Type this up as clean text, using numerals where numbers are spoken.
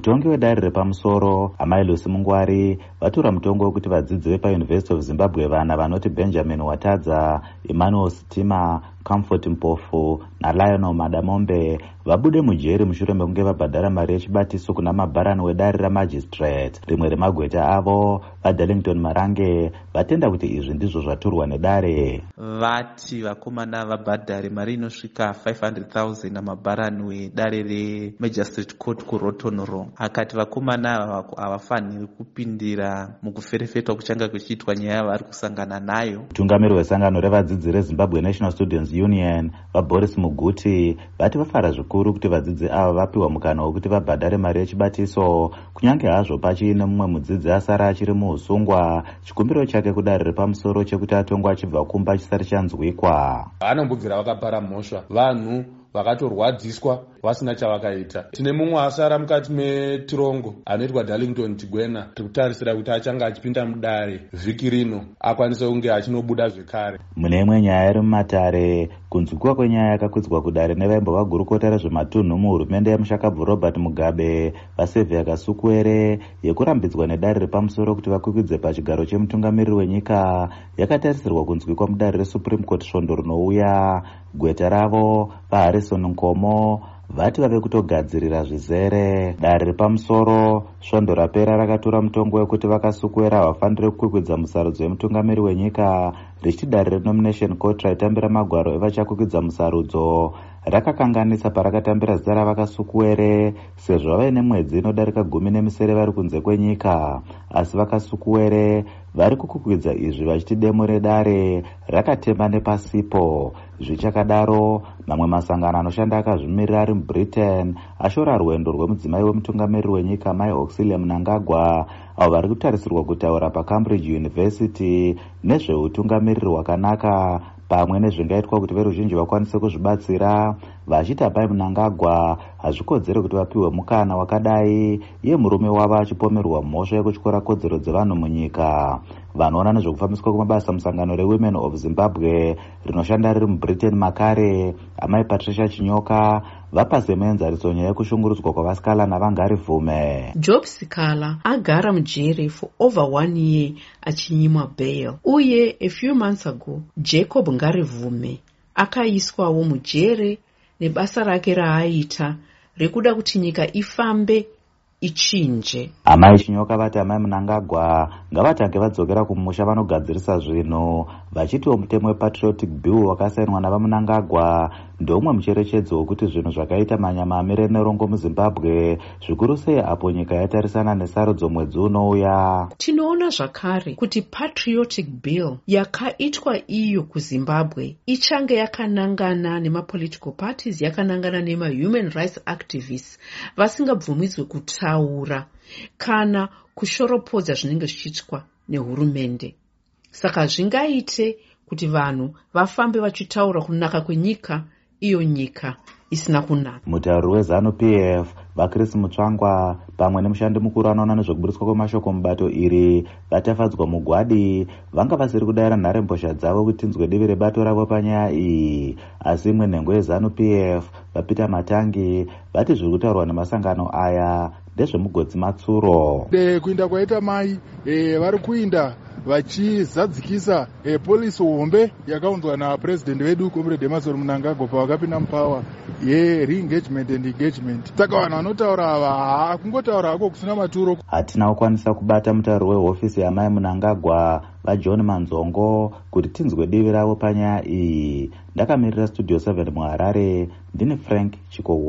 mutongi wedare repamusoro amai Lucy Mungwari vatora mutongo wekuti vadzidzi vepaUniversity of Zimbabwe vana vanoti Benjamin Watadza, Emmanuel Sitima, Comfort Mpofu naLionel Madamombe vabude mujeri mushure mekunge vabhadhara mari yechibatiso kuna mabharani wedare ramagistrate. Rimwe remagweta avo vaDarlington Marange vatenda kuti izvi ndizvo zvaturwa nedare. Vati vakomana vabhadhare mari inosvika 500,000 namabharani wedare reMagistrate Court kuRotonro. Akati vakomana havafaniri kupindira mukuferefetwa kuchanga kuchiitwa nyaya vari kusangana nayo. Mutungamiri wesangano revadzidzi reZimbabwe National Students Union vaBoris Muguti vati vafara zvikuru kuti vadzidzi ava vapiwa mukana wekuti vabhadhare mari yechibatiso kunyange hazvo pachiine mumwe mudzidzi asara achiri muusungwa. Chikumbiro chake kudare repamusoro chekuti atongwa achibva kumba chisati chanzwikwa. Vanobvira vakapara mhosva vanhu vakatorwadziswa vasina chavakaita. Tine mumwe asara mukati metirongo anoitwa Darlington Tigwena. Tikutarisira kuti achanga achipinda mudare vhiki rino akwanise kunge achinobuda zvekare. Mune imwe nyaya iri mumatare, kunzwikwa kwenyaya yakakwidzwa kudare nevaimbova gurukota rezvematunhu muhurumende yamushakabvu Robert Mugabe vaSevia Kasukwere yekurambidzwa nedare repamusoro kuti vakwikwidze pachigaro chemutungamiriri wenyika yakatarisirwa kunzwikwa mudare reSupreme Court svondo rinouya. Gweta ravo vaHarrison Nkomo vati vave kutogadzirira zvizere. Dare repamusoro svondo rapera rakatora mutongo wekuti vakasukwera havafaniri kukwikwidza musarudzo wemutungamiri wenyika richiti dare reNomination Court raitambira magwaro evachakwikidza musarudzo rakakanganisa parakatambira zita ravakasukwere sezvo vaine mwedzi inodarika 10 vari kunze kwenyika. Asi vakasukwere vari kukwikwidza izvi vachiti demo redare rakatemba nepasipo. Zvichakadaro mamwe masangano anoshanda akazvimirira ari muBritain ashora rwendo rwemudzimai wemutungamiriri wenyika Mai Auxilia Mnangagwa avo vari kutarisirwa kutaura paCambridge University nezveutungamiriri hwakanaka pamwe nezvingaitwa kuti veruzhinji vakwanise kuzvibatsira. Vachiti Mai Mnangagwa hazvikodzere kuti vapiwe mukana wakadai iye murume wavo achipomerwa mhosva yekutyora kodzero dzevanhu munyika. Vanoona nezvekufambiswa kwemabasa musangano reWomen of Zimbabwe rinoshanda riri muBritain makare amai Patricia Chinyoka vapa semenzariso nyaya yekushungurudzwa kwavasikala navangarivume. Job Sikala agara mujeri for over 1 year achinyimwa bail, uye a few months ago Jacob Ngarivume akaiswawo mujeri nebasa rake raaita rekuda kuti nyika ifambe ichinje. Amai Chinyoka vati Amai Mnangagwa ngavatange vadzokera kumusha vanogadzirisa zvinhu vachitiwo mutemo wePatriotic Bill wakasainwa navaMnangagwa ndomwe mucherechedzo wekuti zvinhu zvakaita manyama amire nerongo muZimbabwe zvikuru sei apo nyika yatarisana nesarudzo mwedzi unouya. Tinoona zvakare kuti Patriotic Bill yakaitwa iyo kuZimbabwe ichange yakanangana nemapolitical parties, yakanangana nemahuman rights activists vasingabvumidzwe kutaura kana kushoropodza zvinenge zvichiitwa nehurumende. Saka zvingaite kuti vanhu vafambe vachitaura kunaka kwenyika, iyo nyika isina kunaka. Mutauri weZANU-PF vaChris Mutsvangwa pamwe nemushandi mukuru anoona nezvekuburiswa kwemashoko mubato iri vatafadzwa mugwadi vanga vasiri kudayira nharembozha dzavo kuti tinzwe divi rebato ravo panyaya iyi. Asi imwe nhengo yeZANU-PF vaPeter Matangi vati zviri kutaurwa nemasangano aya ndezvemugodzi matsuro. Kuinda kwaita mai vari kuinda vachizadzikisa polisi hombe yakaunzwa napresident wedu Comrade Emmerson Mnangagwa pavakapinda mupawa re-engagement and engagement. Saka vanhu vanotaura ava kungotaura hako kusina maturo. Hatina kukwanisa kubata mutauri wehofisi yaMai Mnangagwa vaJohn Manzongo kuti tinzwe divi ravo panyaya iyi. Ndakamirira Studio 7 muHarare ndini Frank Chikowo.